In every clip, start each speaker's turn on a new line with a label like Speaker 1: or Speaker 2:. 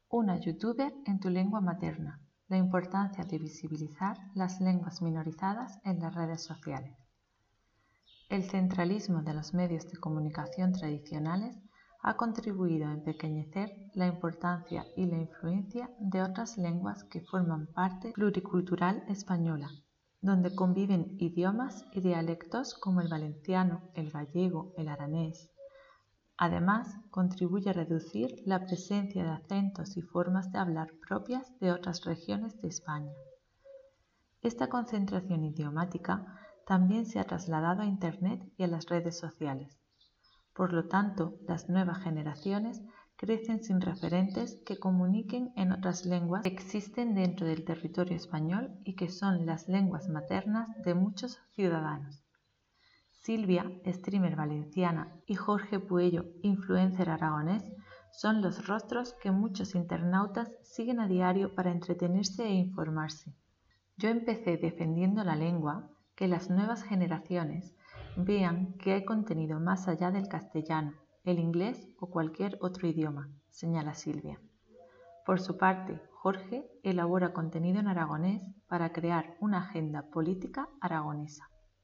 Speaker 1: Una youtuber en tu lengua materna. La importancia de visibilizar las lenguas minorizadas en las redes sociales. El centralismo de los medios de comunicación tradicionales ha contribuido a empequeñecer la importancia y la influencia de otras lenguas que forman parte pluricultural española, donde conviven idiomas y dialectos como el valenciano, el gallego, el aranés. Además, contribuye a reducir la presencia de acentos y formas de hablar propias de otras regiones de España. Esta concentración idiomática también se ha trasladado a Internet y a las redes sociales. Por lo tanto, las nuevas generaciones crecen sin referentes que comuniquen en otras lenguas que existen dentro del territorio español y que son las lenguas maternas de muchos ciudadanos. Silvia, streamer valenciana, y Jorge Puello, influencer aragonés, son los rostros que muchos internautas siguen a diario para entretenerse e informarse. Yo empecé defendiendo la lengua, que las nuevas generaciones vean que hay contenido más allá del castellano, el inglés o cualquier otro idioma, señala Silvia. Por su parte, Jorge elabora contenido en aragonés para crear una agenda política aragonesa.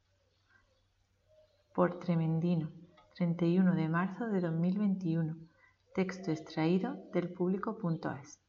Speaker 1: Por Tremendino, 31 de marzo de 2021. Texto extraído del Público.es.